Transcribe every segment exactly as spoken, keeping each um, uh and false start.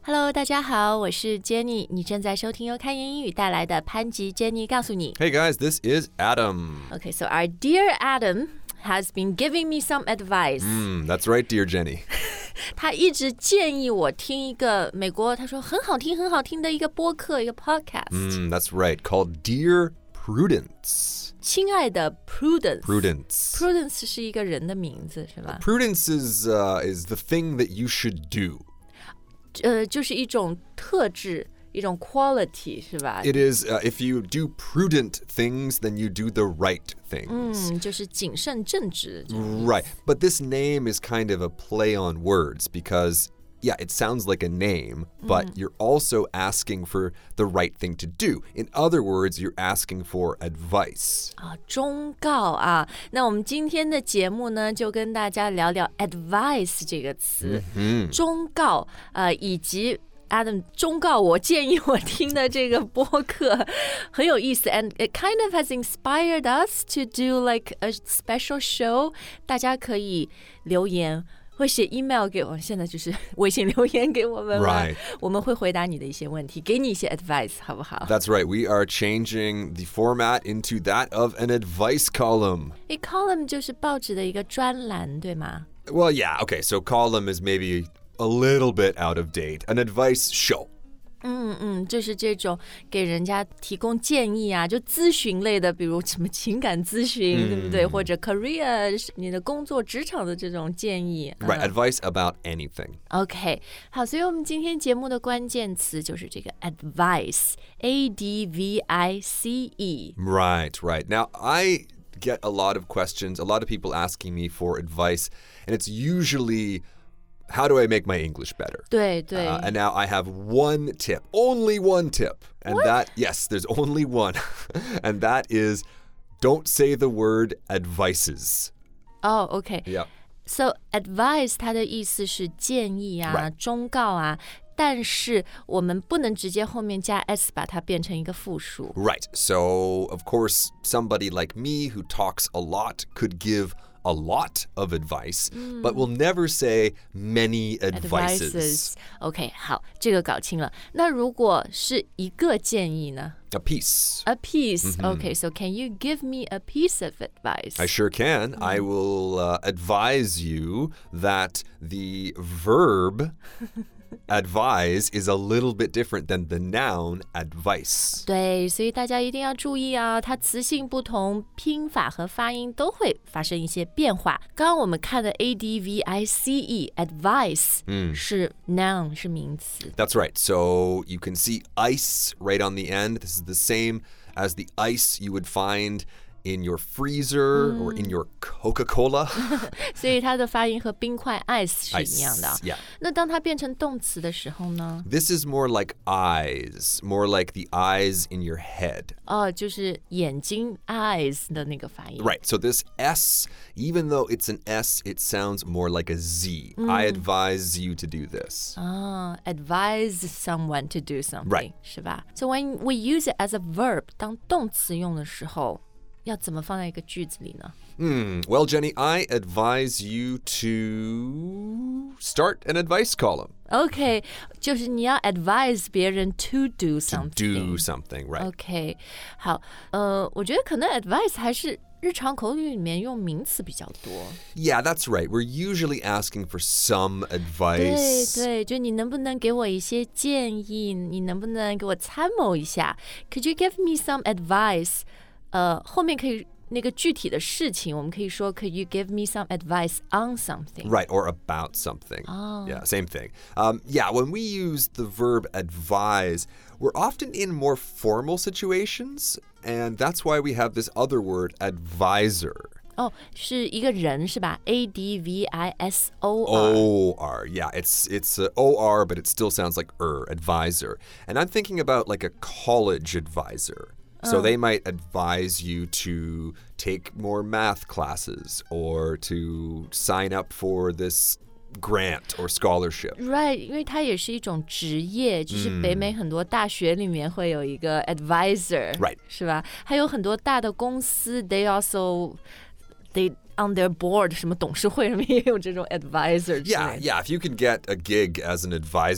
Hello， 大家好，我是 Jenny， 你正在收听由开言英语带来的潘吉 Jenny 告诉你。 Hey guys, this is Adam. Okay, so our dear Adam has been giving me some advice. Mm, that's right, dear Jenny. 他一直建议我听一个美国，他说很好听、很好听的一个播客，一个 podcast. Mm, that's right, called Dear Prudence. 亲爱的 Prudence. Prudence. Prudence 是一个人的名字，是吧？ Prudence is uh, is the thing that you should do. 呃，就是一种特质，一种 quality， 是吧？ It is, uh, if you do prudent things, then you do the right things. 嗯，就是谨慎正直。 Right, but this name is kind of a play on words because, yeah, it sounds like a name, but you're also asking for the right thing to do. In other words, you're asking for advice. 啊，忠告啊！那我们今天的节目呢，就跟大家聊聊 advice 这个词，忠告，呃，以及 Adam 忠告我建议我听的这个播客很有意思 ，and it kind of has inspired us to do like a special show。大家可以留言。会写 email 给我，现在就是微信留言给我们了 Right. 我们会回答你的一些问题，给你一些 advice， 好不好？ That's right. We are changing the format into that of an advice column. A column 就是报纸的一个专栏，对吗？ Well, yeah, okay, so column is maybe a little bit out of date. An advice show. 嗯嗯，就是这种给人家提供建议啊，就咨询类的，比如什么情感咨询，嗯、对不对？或者 career 你的工作职场的这种建议。 Right, 嗯、 advice about anything. OK， 好，所以我们今天节目的关键词就是这个 advice，A D V I C E。 Right, right. Now, I get a lot of questions, a lot of people asking me for advice, and it's usually, how do I make my English better? 对对、 Uh, and now I have one tip, only one tip. And What? that, yes, there's only one. And that is, don't say the word advices. 哦、oh, OK。 Yeah. So advice 它的意思是建议啊、 Right. 忠告啊，但是我们不能直接后面加 s 把它变成一个复数。 Right. So, of course, somebody like me who talks a lot could give a lot of advice, but will never say many advices. OK， 好，这个搞清了。那如果是一个建议呢？ A piece. A piece. OK, so can you give me a piece of advice? I sure can. I will uh, advise you that the verb advise is a little bit different than the noun advice. 对，所以大家一定要注意啊，它词性不同，拼法和发音都会发生一些变化。刚刚我们看的 A D V I C E advice、是 noun 是名词。 That's right. So you can see ice right on the end. This is the same as the ice you would find in your freezer or in your Coca-Cola. 所以它的发音和冰块 ice 是一样的。 Ice, yeah. 那当它变成动词的时候呢？ This is more like eyes, more like the eyes in your head. 哦，就是眼睛 eyes 的那个发音。 Right. So this S, even though it's an S, it sounds more like a Z. I advise you to do this. 啊、advise someone to do something， Right. 是吧？ So when we use it as a verb， 当动词用的时候，要怎么放在一个句子里呢？ Hmm. Well, Jenny, I advise you to start an advice column. OK， 就是你要 advise 别人 to do something。 Do something, right? OK， 好，呃，我觉得可能 advice 还是日常口语里面用名词比较多。 Yeah, that's right. We're usually asking for some 对 advice. 对，就你能不能给我一些建议？你能不能给我参谋一下 ？Could you give me some advice？ 呃，后面可以那个具体的事情，我们可以说 Could you give me some advice on something？ Right, or about something. Yeah, same thing. Um, yeah, when we use the verb advise, we're often in more formal situations, and that's why we have this other word, advisor. 哦，是一个人是吧 ？A D V I S O R。 O R, yeah, it's it's uh, O R, but it still sounds like er, advisor. And I'm thinking about like a college advisor. So they might advise you to take more math classes or to sign up for this grant or scholarship. Right， 因为它也是一种职业，就是北美很多大学里面会有一个 advisor，、 Right. 是吧？还有很多大的公司 ，they also they on their board 什么董事会上面也有这种 advisor 之类的。 Yeah, yeah. If you can get a gig as an advisor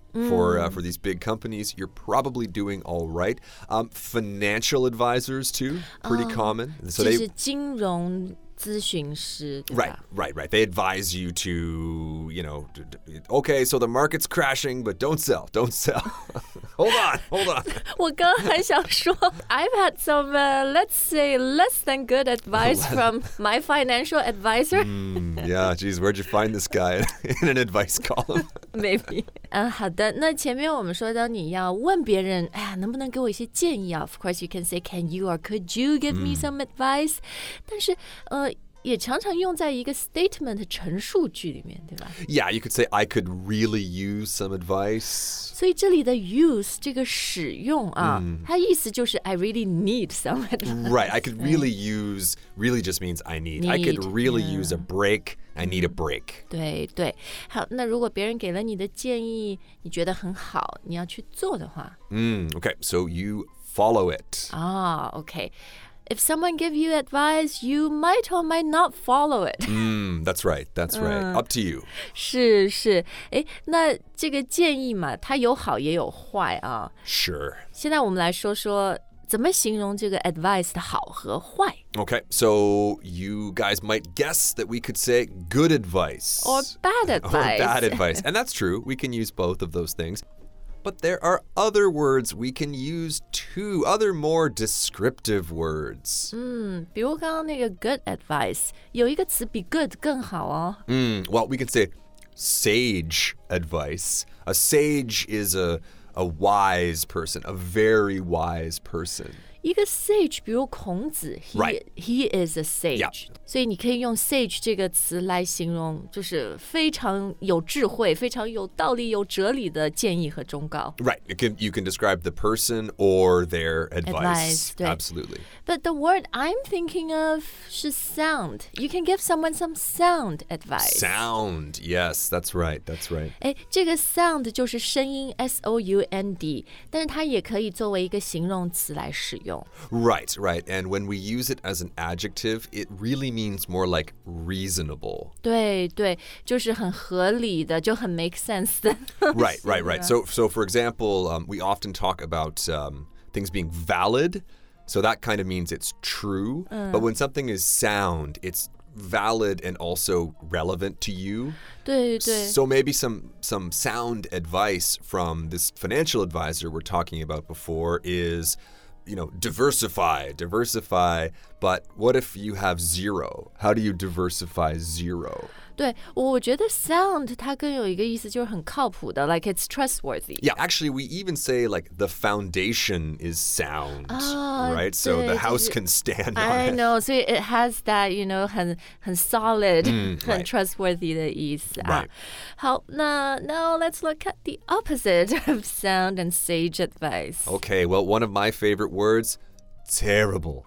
for uh, for these big companies, you're probably doing all right. Um, financial advisors too, pretty common. So 就 they 是金融咨询师，对 right, 吧？ right, right. They advise you to, you know, d- d- okay, so the market's crashing, but don't sell, don't sell. hold on, hold on. 我刚还想说 ，I've had some, uh, let's say, less than good advice from my financial advisor. Mm, yeah, geez, where'd you find this guy in an advice column? Maybe. 嗯，好的。那前面我们说到你要问别人，哎呀，能不能给我一些建议啊 ？Of course, you can say, "Can you or could you give me some advice?" 但是，呃，也常常用在一个 statement 陈述句里面，对吧？ Yeah, you could say, I could really use some advice. 所以这里的 use 这个使用啊，它意思就是 I really need some advice. Right, I could really use, really just means I need. I could Need, really yeah. use a break. I need a break. 对对，好，那如果别人给了你的建议，你觉得很好，你要去做的话， Mm, okay, so you follow it. 啊 ，OK。If someone give you advice, you might or might not follow it. Mm, that's right, that's right. Up to you. 是是，哎，那这个建议嘛，它有好也有坏啊。 Sure. 现在我们来说说怎么形容这个 advice 的好和坏 Okay, so you guys might guess that we could say good advice. or bad Or advice. bad advice. And that's true. We can use both of those things. But there are other words we can use too, other more descriptive words. 嗯，比如刚刚那个 good advice，有一个词比 good 更好哦。 Mm, well, we can say sage advice. A sage is a, a wise person, a very wise person. 一个 sage，比如孔子 he, Right. he is a sage，、 Yeah. 所以你可以用 sage 这个词来形容，就是非常有智慧、非常有道理、有哲理的建议和忠告。 Right. You can, you can describe the person or their advice. Advice, 对。 Absolutely. But the word I'm thinking of 是 sound. You can give someone some sound advice. Sound. Yes, that's right. That's right. 哎，这个 sound 就是声音 S O U N D， 但是它也可以作为一个形容词来使用。 Right, right. And when we use it as an adjective, it really means more like reasonable. 对对，就是很合理的，就很 make sense 的。 Right, right, right. So, so for example, um, we often talk about um, things being valid. So that kind of means it's true. But when something is sound, it's valid and also relevant to you. 对对。 So maybe some some sound advice from this financial advisor we're talking about before is, you know, diversify, diversify. But what if you have zero? How do you diversify zero? 对，我觉得 sound 它更有一个意思，就是很靠谱的 ，like it's trustworthy. Yeah, actually, we even say like the foundation is sound, Ah, right? So 对， the 就 house 是 can stand I on it. know, 所以 it has that, you know, 很很 solid, 很 right. trustworthy 的意思啊。 Right. 好，那 now let's look at the opposite of sound and sage advice. Okay, well, one of my favorite words, terrible.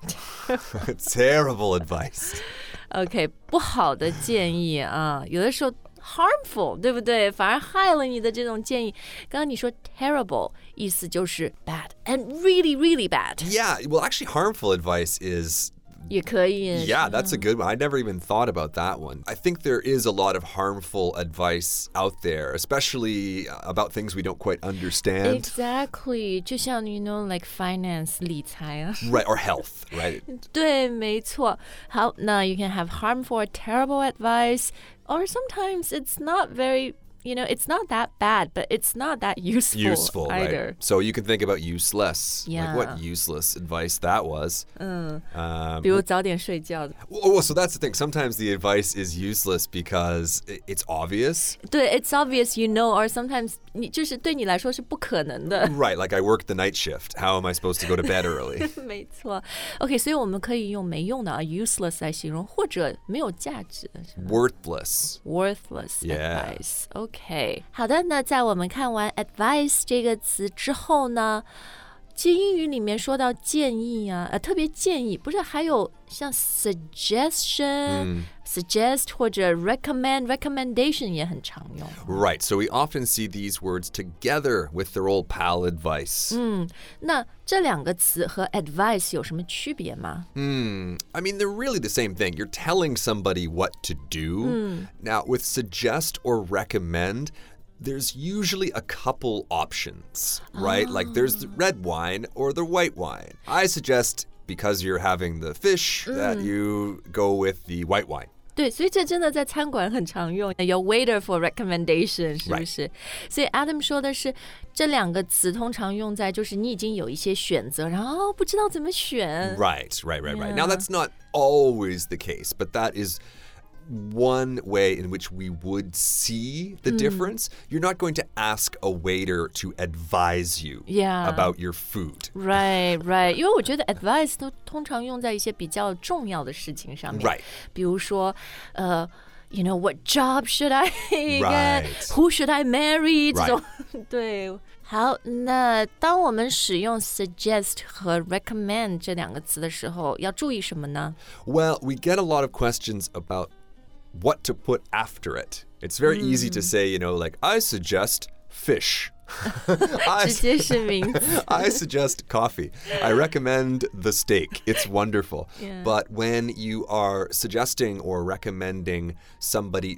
Terrible advice. OK， 不好的建议啊，有的时候 harmful， 对不对？反而害了你的这种建议。刚刚你说 terrible， 意思就是 bad and really really bad， Yeah, well, actually, harmful advice is. 也可以。 Yeah, that's a good one. I never even thought about that one. I think there is a lot of harmful advice out there, especially about things we don't quite understand. Exactly， 就像 you know like finance 理财啊。 Right, or health, right? 对，没错。好，那 you can have harmful or terrible advice, or sometimes it's not very, you know, it's not that bad, but it's not that useful, Useful, either. right? So you can think about useless. Yeah. Like what useless advice that was. Um, 比如早点睡觉的。 well, so that's the thing. Sometimes the advice is useless because i- it's obvious. 对 ，it's obvious you know, or sometimes 你就是对你来说是不可能的。 Right, like I work the night shift. How am I supposed to go to bed early? 没错。OK， 所以我们可以用没用的啊 useless 来形容，或者没有价值的是吗 Worthless. worthless Yeah. advice. OK， 好的。那在我们看完 advice 这个词之后呢，其实英语里面说到建议啊，呃，特别建议，不是还有像 suggestion、suggest 或者 recommend、recommendation 也很常用。 Right, so we often see these words together with their old pal advice. 那这两个词和 advice 有什么区别吗？ Hmm. I mean, they're really the same thing. You're telling somebody what to do. Now, with suggest or recommend, there's usually a couple options, right? Oh. Like there's the red wine or the white wine. I suggest, because you're having the fish, mm. that you go with the white wine. 对，所以这真的在餐馆很常用，有 waiter for recommendation， 是不是？ Right. 所以 Adam 说的是这两个词通常用在就是你已经有一些选择，然后不知道怎么选。 Right, right, right, right. Yeah. Now that's not always the case, but that is one way in which we would see the mm. difference. You're not going to ask a waiter to advise you yeah. about your food. Right, right. 因为我觉得 advice 都通常用在一些比较重要的事情上面。 Right. 比如说，呃。You know, what job should I get? Right. Who should I marry? 这种 Right. 对。好，那当我们使用 suggest 和 recommend 这两个词的时候，要注意什么呢？ Well, we get a lot of questions about what to put after it. It's very mm. easy to say, you know, like, I suggest fish. I, I suggest coffee. I recommend the steak. It's wonderful. Yeah. But when you are suggesting or recommending somebody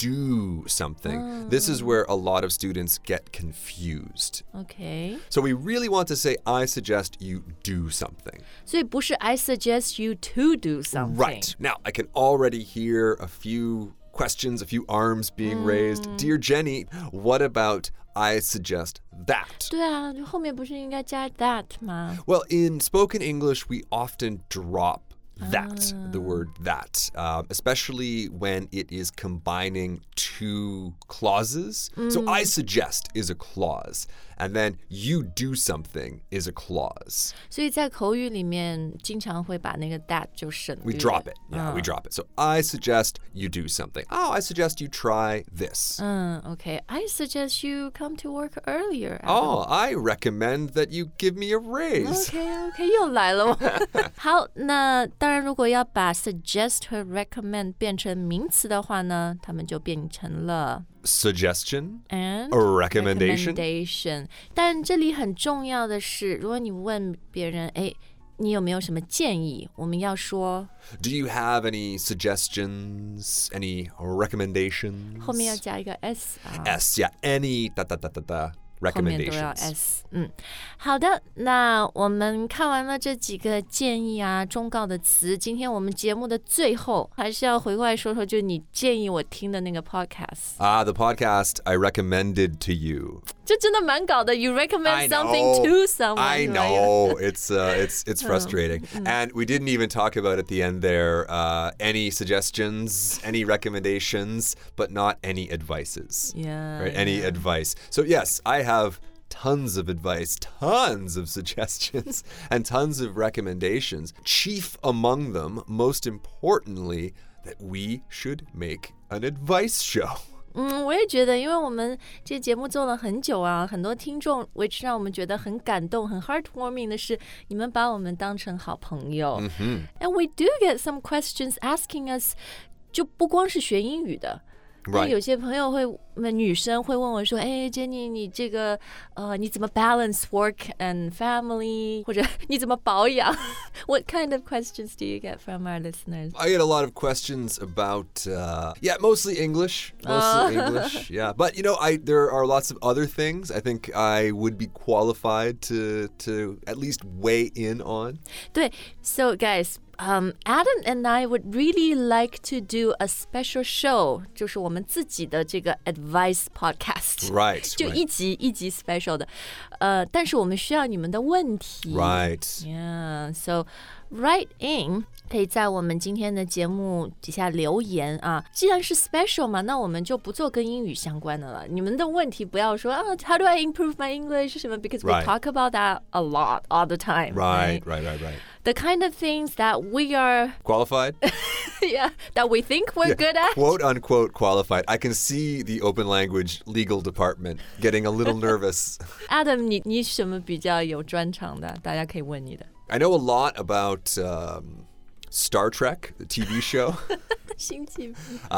do something, oh. this is where a lot of students get confused. Okay. So we really want to say, I suggest you do something. 所以不是 I suggest you to do something. Right. Now, I can already hear a few questions, a few arms being mm. raised. Dear Jenny, what about I suggest that? 对啊，后面不是应该加 that 吗？ Well, in spoken English, we often drop that, ah. the word that, um, especially when it is combining two clauses. Mm. So I suggest is a clause, and then you do something is a clause. 所以在口语里面经常会把那个 that 就省略。 We drop it. Yeah, uh. we drop it. So I suggest you do something. Oh, I suggest you try this. 嗯 okay. I suggest you come to work earlier. Oh, I recommend that you give me a raise. Okay, okay. 又来了。好，那当然如果要把 suggest 和 recommend 变成名词的话呢，它们就变成了 suggestion and a recommendation. recommendation. 但这里很重要的是，如果你问别人，哎，你有没有什么建议？我们要说 Do you have any suggestions? Any recommendations? 后面要加一个 s 啊 S, yeah. Any da da da da da. 后面都要 recommendations. S， 嗯，好的，那我们看完了这几个建议啊、忠告的词，今天我们节目的最后还是要回过来说说，就你建议我听的那个 podcast。 Ah, the podcast I recommended to you. 这真的蛮搞的 You recommend I something know, to someone. I know. It's uh, it's it's frustrating. And we didn't even talk about at the end there uh, any suggestions, any recommendations, but not any advices. Yeah. Right? Any yeah. advice. So yes, I have tons of advice, tons of suggestions, and tons of recommendations. Chief among them, most importantly, that we should make an advice show. 嗯，我也觉得，因为我们这节目做了很久啊，很多听众 which 让我们觉得很感动、很 heartwarming 的是，你们把我们当成好朋友。 Mm-hmm. And we do get some questions asking us， 就不光是学英语的。 Right. 有些朋友会，女生会问我说：“哎 ，Jenny， 你这个呃，你怎么 balance work and family？ 或者你怎么保养？” What kind of questions do you get from our listeners? I get a lot of questions about, uh, yeah, mostly English, mostly uh. English, yeah. But you know, I there are lots of other things I think I would be qualified to to at least weigh in on. 对 ，So guys. Um, Adam and I would really like to do a special show， 就是我们自己的这个 advice podcast， right？ 就一集 right. 一集 special 的，呃，但是我们需要你们的问题 ，right？ Yeah, so write in， 可以在我们今天的节目底下留言啊。既然是 special 嘛，那我们就不做跟英语相关的了。你们的问题不要说啊 ，How do I improve my English 什么 ？Because we right. talk about that a lot all the time. Right, right, right, right, right. The kind of things that we are qualified. Yeah, that we think we're yeah, good at. Quote unquote qualified. I can see the open language legal department getting a little nervous. Adam, 你你什么比较有专长的？大家可以问你的。 I know a lot about um, Star Trek, the T V show. 星际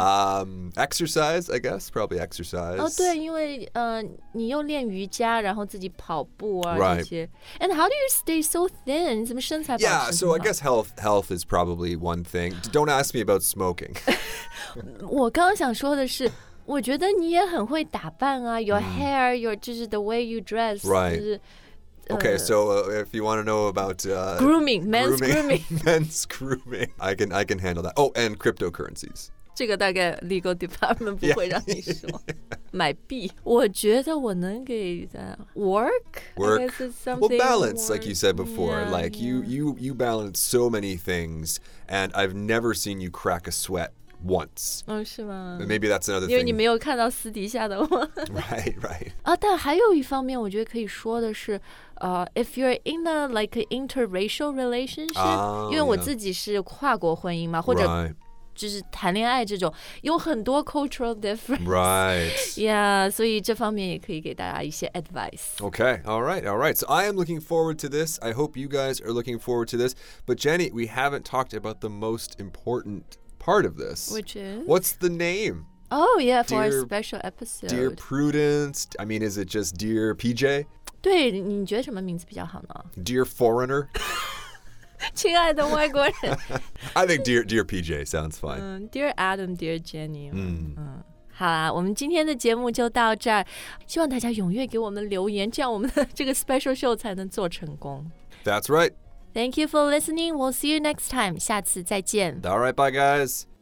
um, exercise, I guess, probably exercise. 哦，对，因为呃，你又练瑜伽，然后自己跑步啊 right. 这些。And how do you stay so thin? 你怎么身材保持 Yeah, so I guess health health is probably one thing. Don't ask me about smoking. 我刚刚想说的是， 我觉得你也很会打扮啊 ，your hair, your 就是 the way you dress， Right. 就是。 Okay, so uh, if you want to know about uh, grooming, men's grooming, men's grooming, I can I can handle that. Oh, and cryptocurrencies. 这个大概 legal department 不会让你说。买币，我觉得我能给的 work. Work. I guess it's something well, balance, work. like you said before. Yeah, like yeah. you you you balance so many things, and I've never seen you crack a sweat once. 哦，是吗？ Maybe that's another 因为 thing. 你没有看到私底下的我。 Right, right. 啊，但还有一方面，我觉得可以说的是，呃、uh, ，if you're in a like an interracial relationship，、oh, 因为我自己是跨国婚姻嘛，或者 Right. 就是谈恋爱这种，有很多 cultural difference。 Right. Yeah， 所以这方面也可以给大家一些 advice。 Okay, all right, all right. So I am looking forward to this. I hope you guys are looking forward to this. But Jenny, we haven't talked about the most important part of this. Which is? What's the name? Oh, yeah, for Dear, our special episode. Dear Prudence. I mean, is it just Dear P J? 对，你觉得什么名字比较好呢？ Dear Foreigner? 亲爱的外国人。 I think Dear Dear P J sounds fine. 嗯 Dear Adam, Dear Jenny. 嗯嗯，好啦，我们今天的节目就到这儿，希望大家踊跃给我们留言，这样我们的这个 special show 才能做成功。 That's right. Thank you for listening. We'll see you next time. 下次再见。 All right, bye guys.